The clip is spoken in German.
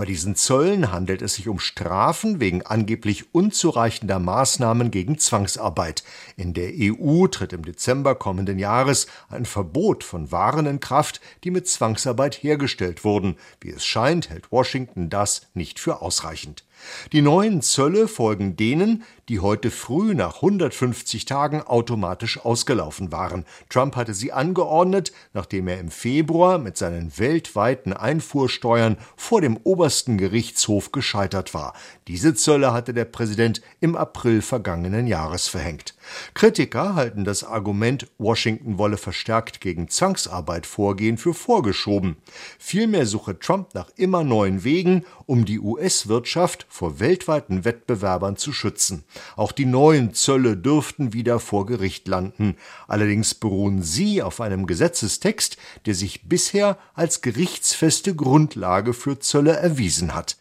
Bei diesen Zöllen handelt es sich um Strafen wegen angeblich unzureichender Maßnahmen gegen Zwangsarbeit. In der EU tritt im Dezember kommenden Jahres ein Verbot von Waren in Kraft, die mit Zwangsarbeit hergestellt wurden. Wie es scheint, hält Washington das nicht für ausreichend. Die neuen Zölle folgen denen, die heute früh nach 150 Tagen automatisch ausgelaufen waren. Trump hatte sie angeordnet, nachdem er im Februar mit seinen weltweiten Einfuhrsteuern vor dem obersten Gerichtshof gescheitert war. Diese Zölle hatte der Präsident im April vergangenen Jahres verhängt. Kritiker halten das Argument, Washington wolle verstärkt gegen Zwangsarbeit vorgehen, für vorgeschoben. Vielmehr suche Trump nach immer neuen Wegen, um die US-Wirtschaft vor weltweiten Wettbewerbern zu schützen. Auch die neuen Zölle dürften wieder vor Gericht landen. Allerdings beruhen sie auf einem Gesetzestext, der sich bisher als gerichtsfeste Grundlage für Zölle erwiesen hat.